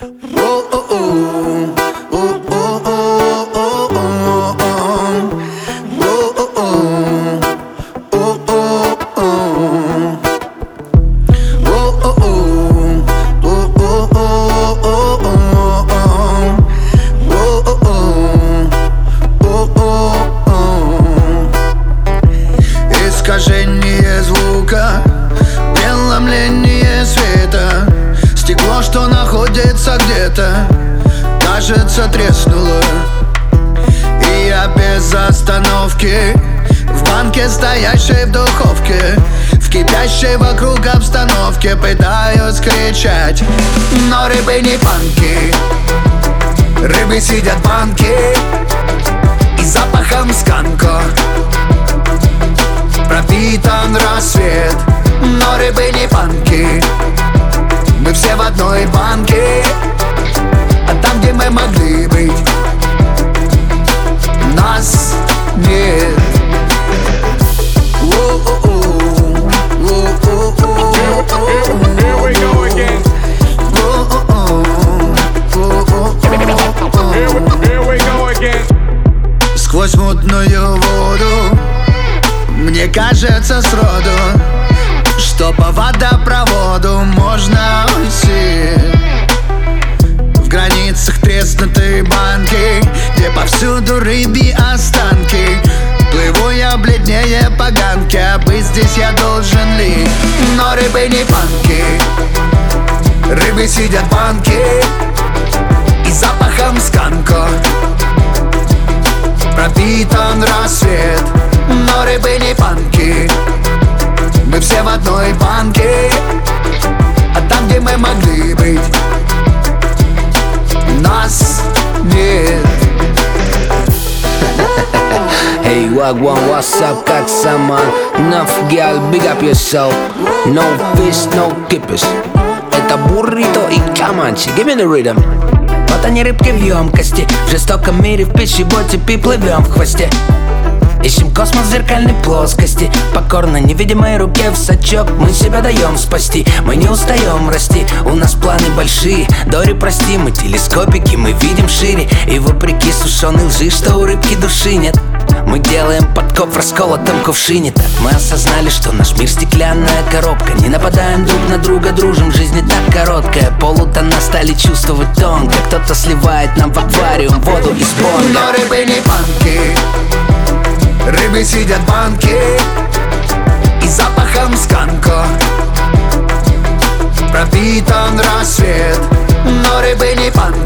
Искажение звука, преломление света. Стекло, что находится где-то, кажется, треснуло. И я без остановки в банке, стоящей в духовке, в кипящей вокруг обстановке пытаюсь кричать, но рыбы не панки. Рыбы сидят в банке и запахом сканко пропитан рассвет, но рыбы не панки. Мы все в одной банке, а там, где мы могли быть, нас нет. Here we go again. Here we go again. Сквозь мутную воду мне кажется сроду, что по водопроводу можно уйти. В границах треснутой банки, где повсюду рыбьи останки, плыву я бледнее поганки, а быть здесь я должен ли? Но рыбы не панки. Рыбы сидят в банке и запахом сканко пропитан рассвет, но рыбы не панки. Мы все в одной банке, а там, где мы могли быть, нас нет. Hey, Wagwan, what's up, как сама? Enough, girl, big up yourself. No fish, no kippers. Это буррито и каманчи. Give me the rhythm. Вот они, рыбки в емкости. В жестоком мире в пищеботе плывем в хвосте. Ищем космос в зеркальной плоскости. Покорно невидимой руке в сачок мы себя даем спасти. Мы не устаем расти, у нас планы большие. Дори, прости, мы телескопики, мы видим шире. И вопреки сушеной лжи, что у рыбки души нет, мы делаем подкоп в расколотом кувшине. Так мы осознали, что наш мир стеклянная коробка. Не нападаем друг на друга, дружим, жизнь не так короткая. Полутона стали чувствовать тонко. Кто-то сливает нам в аквариум воду из бонга. Но рыбы не панки. Рыбы сидят в банке и запахом сканко пропитан рассвет, но рыбы не панки.